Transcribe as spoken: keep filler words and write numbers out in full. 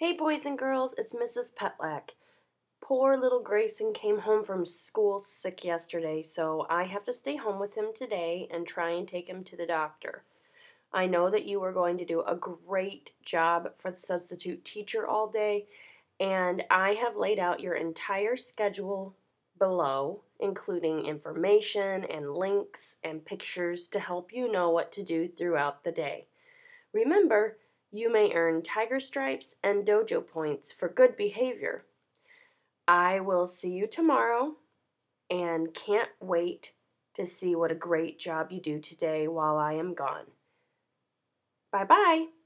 Hey boys and girls, it's Missus Petlack. Poor little Grayson came home from school sick yesterday, so I have to stay home with him today and try and take him to the doctor. I know that you are going to do a great job for the substitute teacher all day, and I have laid out your entire schedule below, including information and links and pictures to help you know what to do throughout the day. Remember, you may earn Tiger Stripes and Dojo points for good behavior. I will see you tomorrow and can't wait to see what a great job you do today while I am gone. Bye bye.